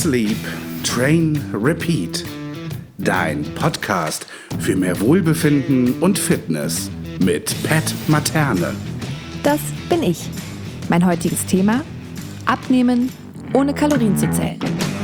Sleep, Train, Repeat. Dein Podcast für mehr Wohlbefinden und Fitness mit Pat Materne. Das bin ich. Mein heutiges Thema: Abnehmen ohne Kalorien zu zählen.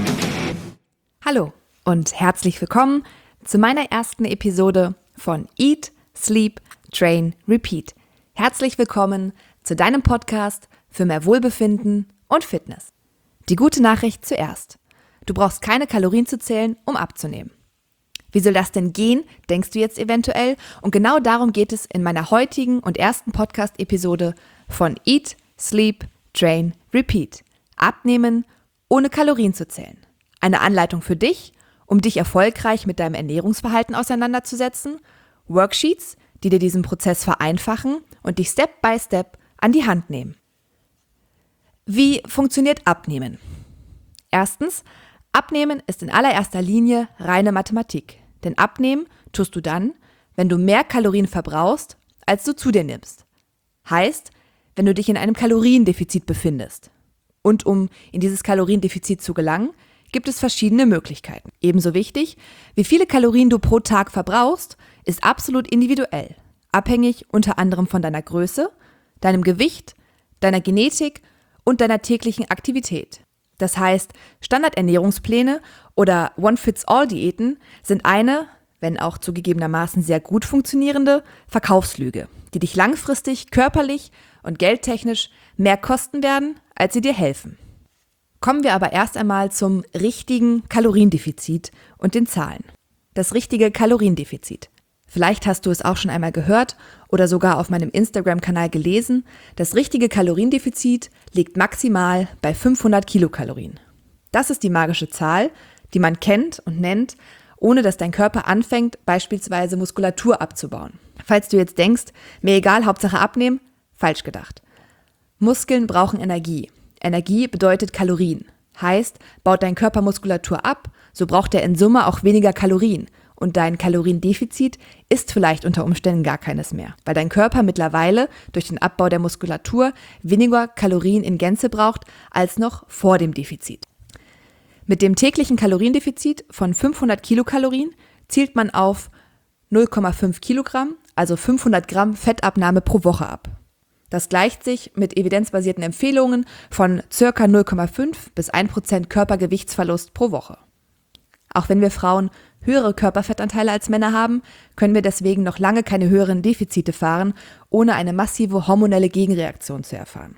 Hallo und herzlich willkommen zu meiner ersten Episode von Eat, Sleep, Train, Repeat. Herzlich willkommen zu deinem Podcast für mehr Wohlbefinden und Fitness. Die gute Nachricht zuerst: Du brauchst keine Kalorien zu zählen, um abzunehmen. Wie soll das denn gehen, denkst du jetzt eventuell? Und genau darum geht es in meiner heutigen und ersten Podcast-Episode von Eat, Sleep, Train, Repeat. Abnehmen ohne Kalorien zu zählen. Eine Anleitung für dich, um dich erfolgreich mit deinem Ernährungsverhalten auseinanderzusetzen, Worksheets, die dir diesen Prozess vereinfachen und dich Step by Step an die Hand nehmen. Wie funktioniert Abnehmen? Erstens, Abnehmen ist in allererster Linie reine Mathematik. Denn abnehmen tust du dann, wenn du mehr Kalorien verbrauchst, als du zu dir nimmst. Heißt, wenn du dich in einem Kaloriendefizit befindest. Und um in dieses Kaloriendefizit zu gelangen, gibt es verschiedene Möglichkeiten. Ebenso wichtig, wie viele Kalorien du pro Tag verbrauchst, ist absolut individuell. Abhängig unter anderem von deiner Größe, deinem Gewicht, deiner Genetik und deiner täglichen Aktivität. Das heißt, Standardernährungspläne oder One-Fits-All-Diäten sind eine, wenn auch zugegebenermaßen sehr gut funktionierende, Verkaufslüge, die dich langfristig körperlich und geldtechnisch mehr kosten werden, als sie dir helfen. Kommen wir aber erst einmal zum richtigen Kaloriendefizit und den Zahlen. Das richtige Kaloriendefizit. Vielleicht hast du es auch schon einmal gehört oder sogar auf meinem Instagram-Kanal gelesen. Das richtige Kaloriendefizit liegt maximal bei 500 Kilokalorien. Das ist die magische Zahl, die man kennt und nennt, ohne dass dein Körper anfängt, beispielsweise Muskulatur abzubauen. Falls du jetzt denkst, mir egal, Hauptsache abnehmen, falsch gedacht. Muskeln brauchen Energie. Energie bedeutet Kalorien. Heißt, baut dein Körper Muskulatur ab, so braucht er in Summe auch weniger Kalorien. Und dein Kaloriendefizit ist vielleicht unter Umständen gar keines mehr, weil dein Körper mittlerweile durch den Abbau der Muskulatur weniger Kalorien in Gänze braucht als noch vor dem Defizit. Mit dem täglichen Kaloriendefizit von 500 Kilokalorien zielt man auf 0,5 Kilogramm, also 500 Gramm Fettabnahme pro Woche ab. Das gleicht sich mit evidenzbasierten Empfehlungen von ca. 0,5 bis 1% Körpergewichtsverlust pro Woche. Auch wenn wir Frauen höhere Körperfettanteile als Männer haben, können wir deswegen noch lange keine höheren Defizite fahren, ohne eine massive hormonelle Gegenreaktion zu erfahren.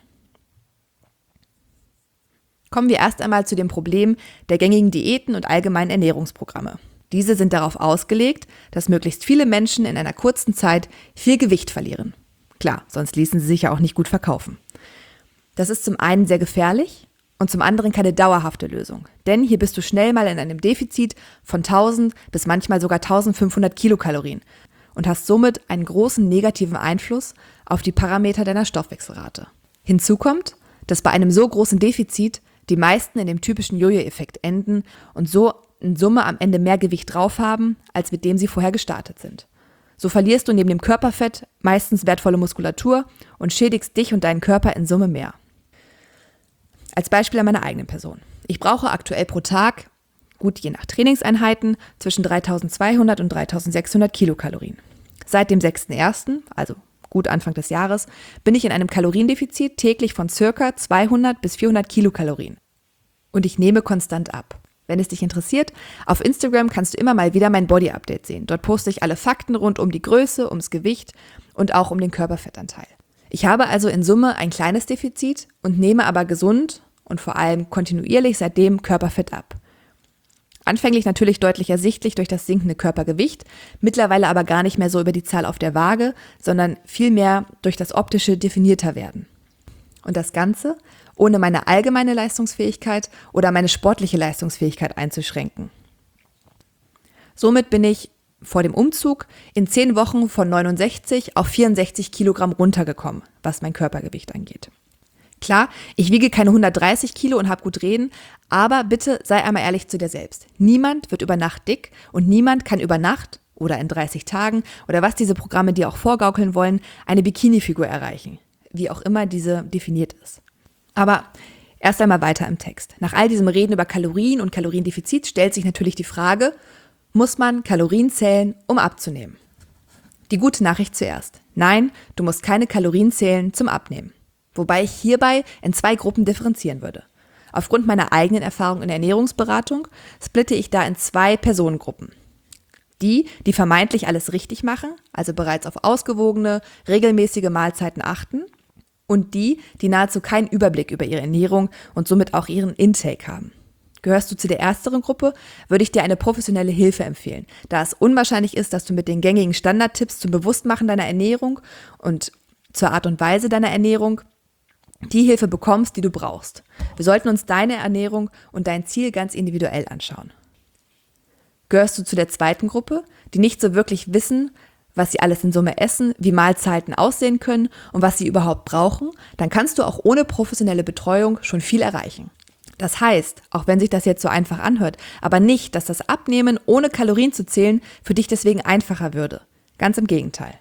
Kommen wir erst einmal zu dem Problem der gängigen Diäten und allgemeinen Ernährungsprogramme. Diese sind darauf ausgelegt, dass möglichst viele Menschen in einer kurzen Zeit viel Gewicht verlieren. Klar, sonst ließen sie sich ja auch nicht gut verkaufen. Das ist zum einen sehr gefährlich und zum anderen keine dauerhafte Lösung. Denn hier bist du schnell mal in einem Defizit von 1000 bis manchmal sogar 1500 Kilokalorien und hast somit einen großen negativen Einfluss auf die Parameter deiner Stoffwechselrate. Hinzu kommt, dass bei einem so großen Defizit die meisten in dem typischen Jojo-Effekt enden und so in Summe am Ende mehr Gewicht drauf haben, als mit dem sie vorher gestartet sind. So verlierst du neben dem Körperfett meistens wertvolle Muskulatur und schädigst dich und deinen Körper in Summe mehr. Als Beispiel an meiner eigenen Person. Ich brauche aktuell pro Tag, gut je nach Trainingseinheiten, zwischen 3200 und 3600 Kilokalorien. Seit dem 6.1., also gut Anfang des Jahres, bin ich in einem Kaloriendefizit täglich von ca. 200 bis 400 Kilokalorien. Und ich nehme konstant ab. Wenn es dich interessiert, auf Instagram kannst du immer mal wieder mein Body-Update sehen. Dort poste ich alle Fakten rund um die Größe, ums Gewicht und auch um den Körperfettanteil. Ich habe also in Summe ein kleines Defizit und nehme aber gesund und vor allem kontinuierlich seitdem Körperfett ab. Anfänglich natürlich deutlich ersichtlich durch das sinkende Körpergewicht, mittlerweile aber gar nicht mehr so über die Zahl auf der Waage, sondern vielmehr durch das optische definierter werden. Und das Ganze ohne meine allgemeine Leistungsfähigkeit oder meine sportliche Leistungsfähigkeit einzuschränken. Somit bin ich vor dem Umzug in 10 Wochen von 69 auf 64 Kilogramm runtergekommen, was mein Körpergewicht angeht. Klar, ich wiege keine 130 Kilo und habe gut reden, aber bitte sei einmal ehrlich zu dir selbst. Niemand wird über Nacht dick und niemand kann über Nacht oder in 30 Tagen oder was diese Programme dir auch vorgaukeln wollen, eine Bikini-Figur erreichen, wie auch immer diese definiert ist. Aber Erst einmal weiter im Text. Nach all diesem Reden über Kalorien und Kaloriendefizit stellt sich natürlich die Frage, muss man Kalorien zählen, um abzunehmen? Die gute Nachricht zuerst. Nein, du musst keine Kalorien zählen zum Abnehmen. Wobei ich hierbei in 2 Gruppen differenzieren würde. Aufgrund meiner eigenen Erfahrung in der Ernährungsberatung splitte ich da in 2 Personengruppen. Die vermeintlich alles richtig machen, also bereits auf ausgewogene, regelmäßige Mahlzeiten achten, und die nahezu keinen Überblick über ihre Ernährung und somit auch ihren Intake haben. Gehörst du zu der ersteren Gruppe, würde ich dir eine professionelle Hilfe empfehlen, da es unwahrscheinlich ist, dass du mit den gängigen Standardtipps zum Bewusstmachen deiner Ernährung und zur Art und Weise deiner Ernährung die Hilfe bekommst, die du brauchst. Wir sollten uns deine Ernährung und dein Ziel ganz individuell anschauen. Gehörst du zu der zweiten Gruppe, die nicht so wirklich wissen, was sie alles in Summe essen, wie Mahlzeiten aussehen können und was sie überhaupt brauchen, dann kannst du auch ohne professionelle Betreuung schon viel erreichen. Das heißt, auch wenn sich das jetzt so einfach anhört, aber nicht, dass das Abnehmen ohne Kalorien zu zählen für dich deswegen einfacher würde. Ganz im Gegenteil.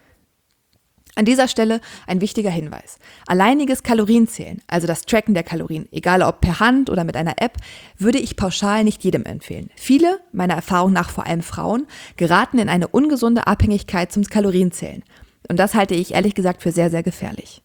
An dieser Stelle ein wichtiger Hinweis. Alleiniges Kalorienzählen, also das Tracken der Kalorien, egal ob per Hand oder mit einer App, würde ich pauschal nicht jedem empfehlen. Viele, meiner Erfahrung nach vor allem Frauen, geraten in eine ungesunde Abhängigkeit zum Kalorienzählen. Und das halte ich ehrlich gesagt für sehr, sehr gefährlich.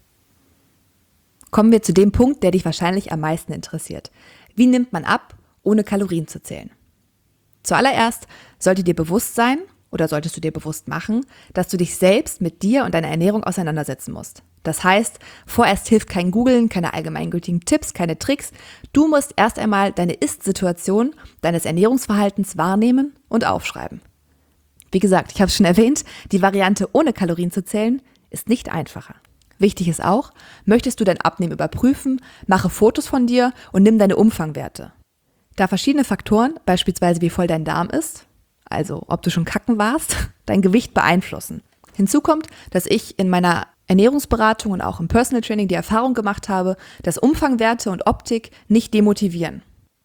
Kommen wir zu dem Punkt, der dich wahrscheinlich am meisten interessiert. Wie nimmt man ab, ohne Kalorien zu zählen? Zuallererst sollte dir bewusst sein, oder solltest du dir bewusst machen, dass du dich selbst mit dir und deiner Ernährung auseinandersetzen musst. Das heißt, vorerst hilft kein Googlen, keine allgemeingültigen Tipps, keine Tricks. Du musst erst einmal deine Ist-Situation deines Ernährungsverhaltens wahrnehmen und aufschreiben. Wie gesagt, ich habe es schon erwähnt, die Variante ohne Kalorien zu zählen ist nicht einfacher. Wichtig ist auch, möchtest du dein Abnehmen überprüfen, mache Fotos von dir und nimm deine Umfangwerte. Da verschiedene Faktoren, beispielsweise wie voll dein Darm ist, also ob du schon kacken warst, dein Gewicht beeinflussen. Hinzu kommt, dass ich in meiner Ernährungsberatung und auch im Personal Training die Erfahrung gemacht habe, dass Umfangwerte und Optik nicht demotivieren.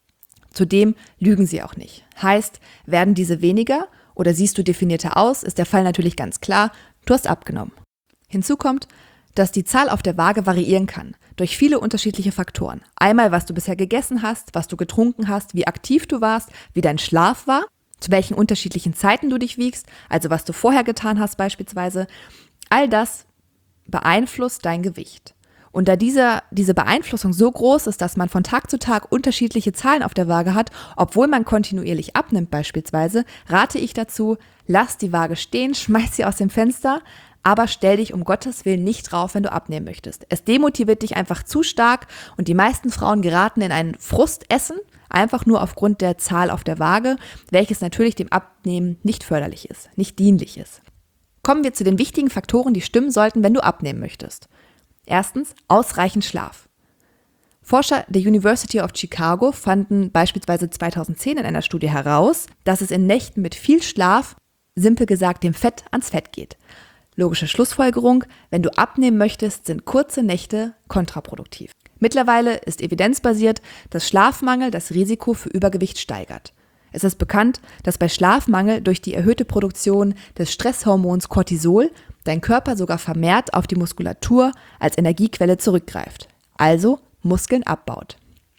Zudem lügen sie auch nicht. Heißt, werden diese weniger oder siehst du definierter aus, ist der Fall natürlich ganz klar, du hast abgenommen. Hinzu kommt, dass die Zahl auf der Waage variieren kann, durch viele unterschiedliche Faktoren. Einmal, was du bisher gegessen hast, was du getrunken hast, wie aktiv du warst, wie dein Schlaf war, zu welchen unterschiedlichen Zeiten du dich wiegst, also was du vorher getan hast beispielsweise. All das beeinflusst dein Gewicht. Und da diese Beeinflussung so groß ist, dass man von Tag zu Tag unterschiedliche Zahlen auf der Waage hat, obwohl man kontinuierlich abnimmt beispielsweise, rate ich dazu, lass die Waage stehen, schmeiß sie aus dem Fenster, aber stell dich um Gottes Willen nicht drauf, wenn du abnehmen möchtest. Es demotiviert dich einfach zu stark und die meisten Frauen geraten in ein Frustessen, einfach nur aufgrund der Zahl auf der Waage, welches natürlich dem Abnehmen nicht förderlich ist, nicht dienlich ist. Kommen wir zu den wichtigen Faktoren, die stimmen sollten, wenn du abnehmen möchtest. Erstens, ausreichend Schlaf. Forscher der University of Chicago fanden beispielsweise 2010 in einer Studie heraus, dass es in Nächten mit viel Schlaf, simpel gesagt, dem Fett ans Fett geht. Logische Schlussfolgerung, wenn du abnehmen möchtest, sind kurze Nächte kontraproduktiv. Mittlerweile ist evidenzbasiert, dass Schlafmangel das Risiko für Übergewicht steigert. Es ist bekannt, dass bei Schlafmangel durch die erhöhte Produktion des Stresshormons Cortisol dein Körper sogar vermehrt auf die Muskulatur als Energiequelle zurückgreift, also Muskeln abbaut.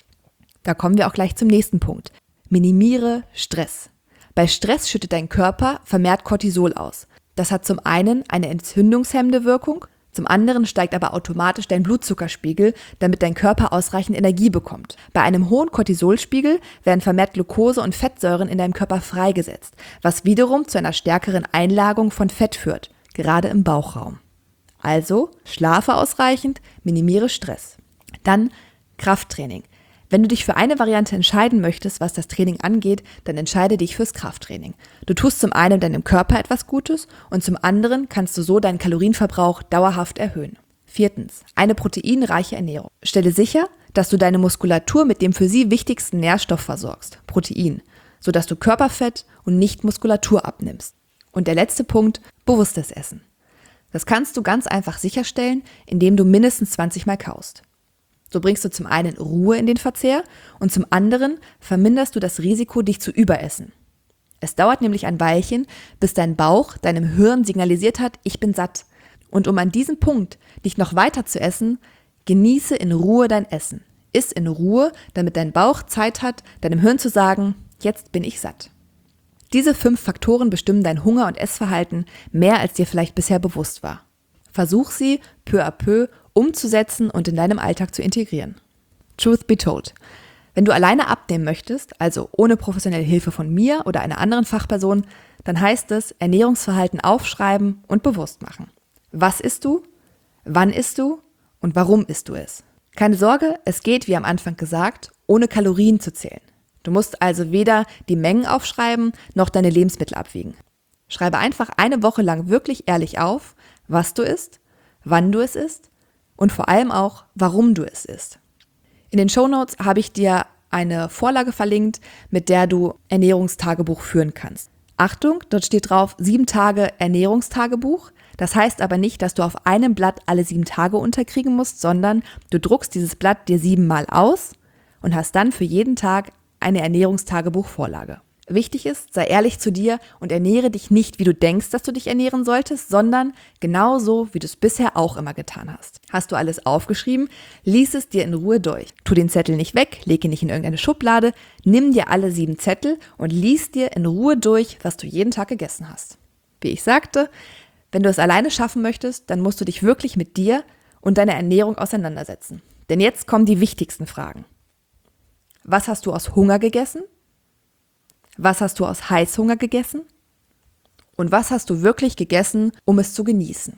Da kommen wir auch gleich zum nächsten Punkt. Minimiere Stress. Bei Stress schüttet dein Körper vermehrt Cortisol aus. Das hat zum einen eine entzündungshemmende Wirkung, zum anderen steigt aber automatisch dein Blutzuckerspiegel, damit dein Körper ausreichend Energie bekommt. Bei einem hohen Cortisolspiegel werden vermehrt Glucose und Fettsäuren in deinem Körper freigesetzt, was wiederum zu einer stärkeren Einlagerung von Fett führt, gerade im Bauchraum. Also schlafe ausreichend, minimiere Stress. Dann Krafttraining. Wenn du dich für eine Variante entscheiden möchtest, was das Training angeht, dann entscheide dich fürs Krafttraining. Du tust zum einen deinem Körper etwas Gutes und zum anderen kannst du so deinen Kalorienverbrauch dauerhaft erhöhen. 4. Eine proteinreiche Ernährung. Stelle sicher, dass du deine Muskulatur mit dem für sie wichtigsten Nährstoff versorgst, Protein, sodass du Körperfett und nicht Muskulatur abnimmst. Und der letzte Punkt, bewusstes Essen. Das kannst du ganz einfach sicherstellen, indem du mindestens 20 Mal kaust. So bringst du zum einen Ruhe in den Verzehr und zum anderen verminderst du das Risiko, dich zu überessen. Es dauert nämlich ein Weilchen, bis dein Bauch deinem Hirn signalisiert hat, ich bin satt. Und um an diesem Punkt nicht noch weiter zu essen, genieße in Ruhe dein Essen. Iss in Ruhe, damit dein Bauch Zeit hat, deinem Hirn zu sagen, jetzt bin ich satt. Diese 5 Faktoren bestimmen dein Hunger- und Essverhalten mehr, als dir vielleicht bisher bewusst war. Versuch sie peu à peu umzusetzen und in deinem Alltag zu integrieren. Truth be told. Wenn du alleine abnehmen möchtest, also ohne professionelle Hilfe von mir oder einer anderen Fachperson, dann heißt es Ernährungsverhalten aufschreiben und bewusst machen. Was isst du? Wann isst du? Und warum isst du es? Keine Sorge, es geht, wie am Anfang gesagt, ohne Kalorien zu zählen. Du musst also weder die Mengen aufschreiben, noch deine Lebensmittel abwiegen. Schreibe einfach eine Woche lang wirklich ehrlich auf, was du isst, wann du es isst und vor allem auch, warum du es isst. In den Shownotes habe ich dir eine Vorlage verlinkt, mit der du Ernährungstagebuch führen kannst. Achtung, dort steht drauf 7 Tage Ernährungstagebuch. Das heißt aber nicht, dass du auf einem Blatt alle 7 Tage unterkriegen musst, sondern du druckst dieses Blatt dir 7 Mal aus und hast dann für jeden Tag eine Ernährungstagebuchvorlage. Wichtig ist, sei ehrlich zu dir und ernähre dich nicht, wie du denkst, dass du dich ernähren solltest, sondern genauso, wie du es bisher auch immer getan hast. Hast du alles aufgeschrieben, lies es dir in Ruhe durch. Tu den Zettel nicht weg, leg ihn nicht in irgendeine Schublade, nimm dir alle 7 Zettel und lies dir in Ruhe durch, was du jeden Tag gegessen hast. Wie ich sagte, wenn du es alleine schaffen möchtest, dann musst du dich wirklich mit dir und deiner Ernährung auseinandersetzen. Denn jetzt kommen die wichtigsten Fragen. Was hast du aus Hunger gegessen? Was hast du aus Heißhunger gegessen? Und was hast du wirklich gegessen, um es zu genießen?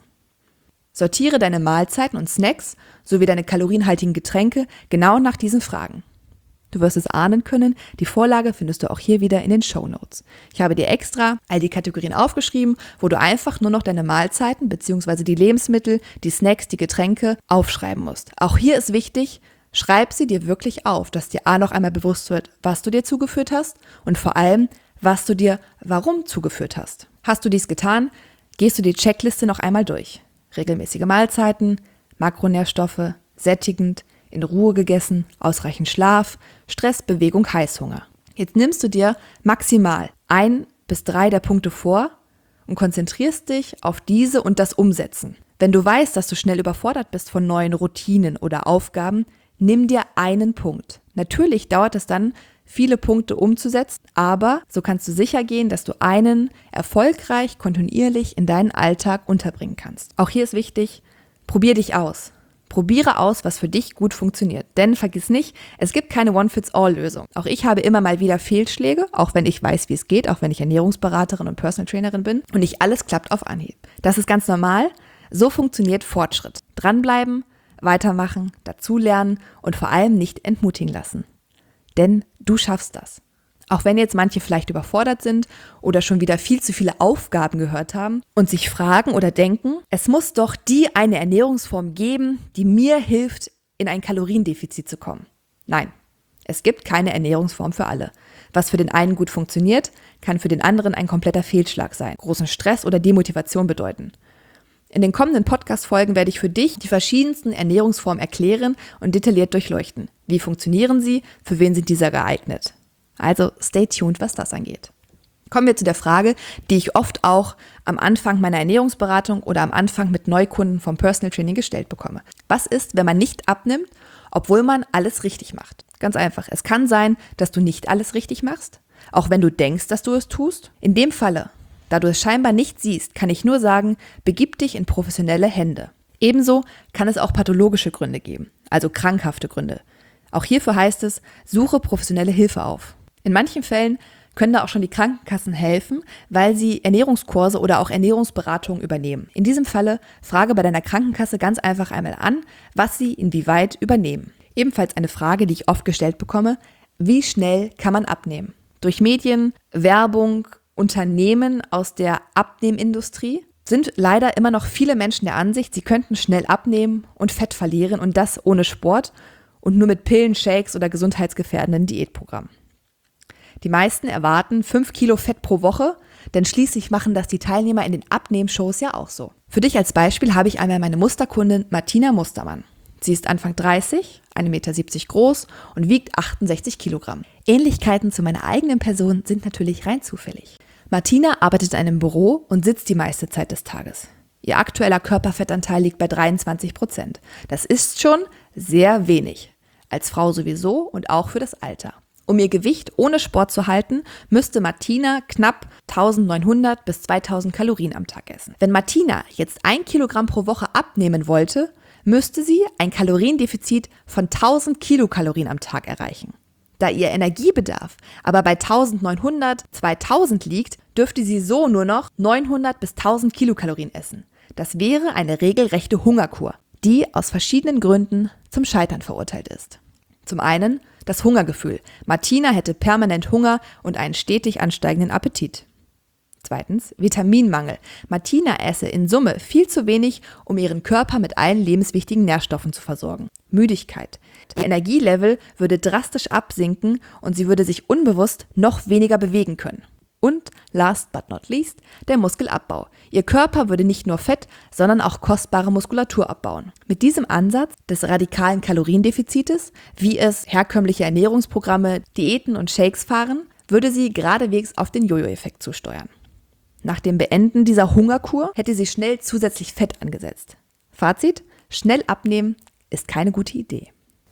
Sortiere deine Mahlzeiten und Snacks sowie deine kalorienhaltigen Getränke genau nach diesen Fragen. Du wirst es ahnen können, die Vorlage findest du auch hier wieder in den Shownotes. Ich habe dir extra all die Kategorien aufgeschrieben, wo du einfach nur noch deine Mahlzeiten bzw. die Lebensmittel, die Snacks, die Getränke aufschreiben musst. Auch hier ist wichtig, schreib sie dir wirklich auf, dass dir noch einmal bewusst wird, was du dir zugeführt hast und vor allem, was du dir warum zugeführt hast. Hast du dies getan, gehst du die Checkliste noch einmal durch. Regelmäßige Mahlzeiten, Makronährstoffe, sättigend, in Ruhe gegessen, ausreichend Schlaf, Stress, Bewegung, Heißhunger. Jetzt nimmst du dir maximal 1 bis 3 der Punkte vor und konzentrierst dich auf diese und das Umsetzen. Wenn du weißt, dass du schnell überfordert bist von neuen Routinen oder Aufgaben, nimm dir einen Punkt. Natürlich dauert es dann, viele Punkte umzusetzen, aber so kannst du sicher gehen, dass du einen erfolgreich, kontinuierlich in deinen Alltag unterbringen kannst. Auch hier ist wichtig, probier dich aus. Probiere aus, was für dich gut funktioniert. Denn vergiss nicht, es gibt keine One-Fits-All-Lösung. Auch ich habe immer mal wieder Fehlschläge, auch wenn ich weiß, wie es geht, auch wenn ich Ernährungsberaterin und Personal Trainerin bin und nicht alles klappt auf Anhieb. Das ist ganz normal. So funktioniert Fortschritt. Dranbleiben, weitermachen, dazulernen und vor allem nicht entmutigen lassen. Denn du schaffst das. Auch wenn jetzt manche vielleicht überfordert sind oder schon wieder viel zu viele Aufgaben gehört haben und sich fragen oder denken, es muss doch die eine Ernährungsform geben, die mir hilft, in ein Kaloriendefizit zu kommen. Nein, es gibt keine Ernährungsform für alle. Was für den einen gut funktioniert, kann für den anderen ein kompletter Fehlschlag sein, großen Stress oder Demotivation bedeuten. In den kommenden Podcast-Folgen werde ich für dich die verschiedensten Ernährungsformen erklären und detailliert durchleuchten. Wie funktionieren sie? Für wen sind diese geeignet? Also stay tuned, was das angeht. Kommen wir zu der Frage, die ich oft auch am Anfang meiner Ernährungsberatung oder am Anfang mit Neukunden vom Personal Training gestellt bekomme. Was ist, wenn man nicht abnimmt, obwohl man alles richtig macht? Ganz einfach, es kann sein, dass du nicht alles richtig machst, auch wenn du denkst, dass du es tust. In dem Falle, da du es scheinbar nicht siehst, kann ich nur sagen, begib dich in professionelle Hände. Ebenso kann es auch pathologische Gründe geben, also krankhafte Gründe. Auch hierfür heißt es, suche professionelle Hilfe auf. In manchen Fällen können da auch schon die Krankenkassen helfen, weil sie Ernährungskurse oder auch Ernährungsberatungen übernehmen. In diesem Falle frage bei deiner Krankenkasse ganz einfach einmal an, was sie inwieweit übernehmen. Ebenfalls eine Frage, die ich oft gestellt bekomme, wie schnell kann man abnehmen? Durch Medien, Werbung, Unternehmen aus der Abnehmindustrie sind leider immer noch viele Menschen der Ansicht, sie könnten schnell abnehmen und Fett verlieren und das ohne Sport und nur mit Pillen, Shakes oder gesundheitsgefährdenden Diätprogrammen. Die meisten erwarten 5 Kilo Fett pro Woche, denn schließlich machen das die Teilnehmer in den Abnehmshows ja auch so. Für dich als Beispiel habe ich einmal meine Musterkundin Martina Mustermann. Sie ist Anfang 30, 1,70 Meter groß und wiegt 68 Kilogramm. Ähnlichkeiten zu meiner eigenen Person sind natürlich rein zufällig. Martina arbeitet in einem Büro und sitzt die meiste Zeit des Tages. Ihr aktueller Körperfettanteil liegt bei 23%. Das ist schon sehr wenig. als Frau sowieso und auch für das Alter. Um ihr Gewicht ohne Sport zu halten, müsste Martina knapp 1900 bis 2000 Kalorien am Tag essen. Wenn Martina jetzt 1 Kilogramm pro Woche abnehmen wollte, müsste sie ein Kaloriendefizit von 1000 Kilokalorien am Tag erreichen. Da ihr Energiebedarf aber bei 1900, 2000 liegt, dürfte sie so nur noch 900 bis 1000 Kilokalorien essen. Das wäre eine regelrechte Hungerkur, die aus verschiedenen Gründen zum Scheitern verurteilt ist. Zum einen das Hungergefühl. Martina hätte permanent Hunger und einen stetig ansteigenden Appetit. Zweitens Vitaminmangel. Martina esse in Summe viel zu wenig, um ihren Körper mit allen lebenswichtigen Nährstoffen zu versorgen. Müdigkeit. Der Energielevel würde drastisch absinken und sie würde sich unbewusst noch weniger bewegen können. Und last but not least, der Muskelabbau. Ihr Körper würde nicht nur Fett, sondern auch kostbare Muskulatur abbauen. Mit diesem Ansatz des radikalen Kaloriendefizites, wie es herkömmliche Ernährungsprogramme, Diäten und Shakes fahren, würde sie geradewegs auf den Jojo-Effekt zusteuern. Nach dem Beenden dieser Hungerkur hätte sie schnell zusätzlich Fett angesetzt. Fazit: Schnell abnehmen ist keine gute Idee.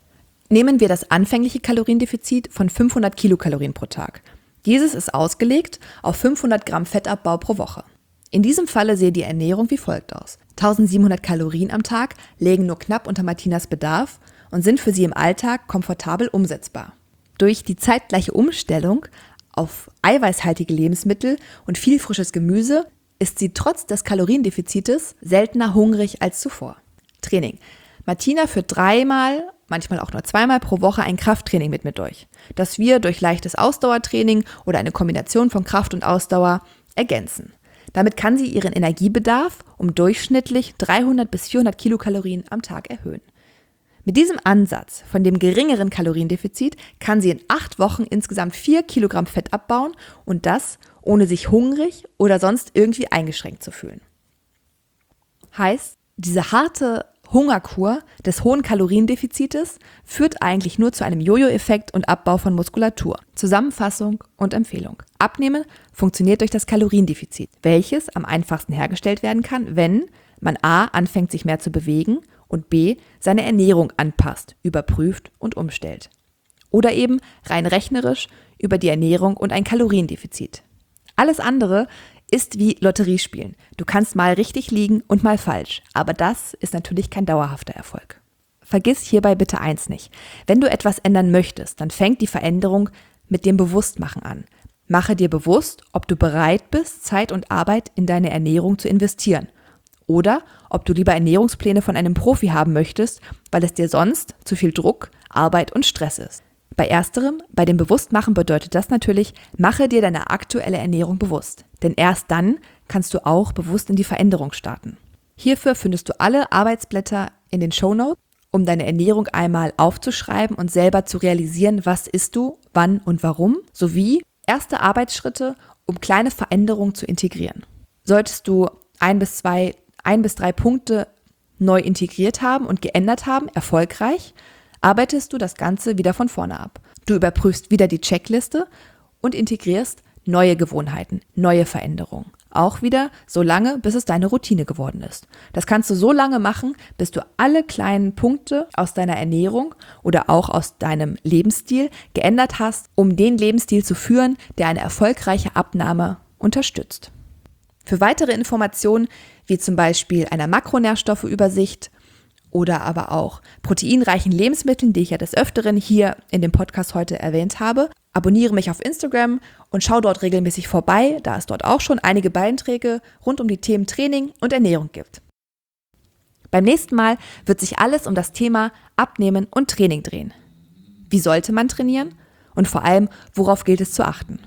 Nehmen wir das anfängliche Kaloriendefizit von 500 Kilokalorien pro Tag. Dieses ist ausgelegt auf 500 Gramm Fettabbau pro Woche. In diesem Falle sähe die Ernährung wie folgt aus. 1700 Kalorien am Tag lägen nur knapp unter Martinas Bedarf und sind für sie im Alltag komfortabel umsetzbar. Durch die zeitgleiche Umstellung auf eiweißhaltige Lebensmittel und viel frisches Gemüse ist sie trotz des Kaloriendefizites seltener hungrig als zuvor. Training. Martina führt 3-mal, manchmal auch nur 2-mal pro Woche ein Krafttraining mit mir durch, das wir durch leichtes Ausdauertraining oder eine Kombination von Kraft und Ausdauer ergänzen. Damit kann sie ihren Energiebedarf um durchschnittlich 300 bis 400 Kilokalorien am Tag erhöhen. Mit diesem Ansatz von dem geringeren Kaloriendefizit kann sie in 8 Wochen insgesamt 4 Kilogramm Fett abbauen und das, ohne sich hungrig oder sonst irgendwie eingeschränkt zu fühlen. Heißt, diese harte Hungerkur des hohen Kaloriendefizites führt eigentlich nur zu einem Jojo-Effekt und Abbau von Muskulatur. Zusammenfassung und Empfehlung. Abnehmen funktioniert durch das Kaloriendefizit, welches am einfachsten hergestellt werden kann, wenn man a. anfängt, sich mehr zu bewegen und b. seine Ernährung anpasst, überprüft und umstellt. Oder eben rein rechnerisch über die Ernährung und ein Kaloriendefizit. Alles andere ist wie Lotteriespielen. Du kannst mal richtig liegen und mal falsch, aber das ist natürlich kein dauerhafter Erfolg. Vergiss hierbei bitte eins nicht. Wenn du etwas ändern möchtest, dann fängt die Veränderung mit dem Bewusstmachen an. Mache dir bewusst, ob du bereit bist, Zeit und Arbeit in deine Ernährung zu investieren. Oder ob du lieber Ernährungspläne von einem Profi haben möchtest, weil es dir sonst zu viel Druck, Arbeit und Stress ist. Bei ersterem, bei dem Bewusstmachen bedeutet das natürlich, mache dir deine aktuelle Ernährung bewusst. Denn erst dann kannst du auch bewusst in die Veränderung starten. Hierfür findest du alle Arbeitsblätter in den Shownotes, um deine Ernährung einmal aufzuschreiben und selber zu realisieren, was isst du, wann und warum, sowie erste Arbeitsschritte, um kleine Veränderungen zu integrieren. Solltest du 1 bis 3 Punkte neu integriert haben und geändert haben, erfolgreich, arbeitest du das Ganze wieder von vorne ab. Du überprüfst wieder die Checkliste und integrierst neue Gewohnheiten, neue Veränderungen. Auch wieder so lange, bis es deine Routine geworden ist. Das kannst du so lange machen, bis du alle kleinen Punkte aus deiner Ernährung oder auch aus deinem Lebensstil geändert hast, um den Lebensstil zu führen, der eine erfolgreiche Abnahme unterstützt. Für weitere Informationen, wie zum Beispiel einer Makronährstoffe-Übersicht oder aber auch proteinreichen Lebensmitteln, die ich ja des Öfteren hier in dem Podcast heute erwähnt habe, abonniere mich auf Instagram und schau dort regelmäßig vorbei, da es dort auch schon einige Beiträge rund um die Themen Training und Ernährung gibt. Beim nächsten Mal wird sich alles um das Thema Abnehmen und Training drehen. Wie sollte man trainieren? Und vor allem, worauf gilt es zu achten?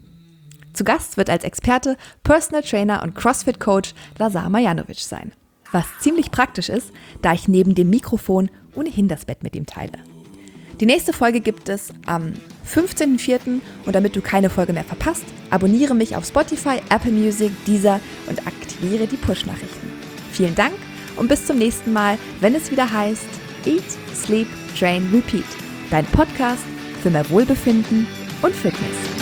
Zu Gast wird als Experte Personal Trainer und CrossFit-Coach Lazar Marjanovic sein. Was ziemlich praktisch ist, da ich neben dem Mikrofon ohnehin das Bett mit ihm teile. Die nächste Folge gibt es am 15.04. und damit du keine Folge mehr verpasst, abonniere mich auf Spotify, Apple Music, Deezer und aktiviere die Push-Nachrichten. Vielen Dank und bis zum nächsten Mal, wenn es wieder heißt Eat, Sleep, Train, Repeat. Dein Podcast für mehr Wohlbefinden und Fitness.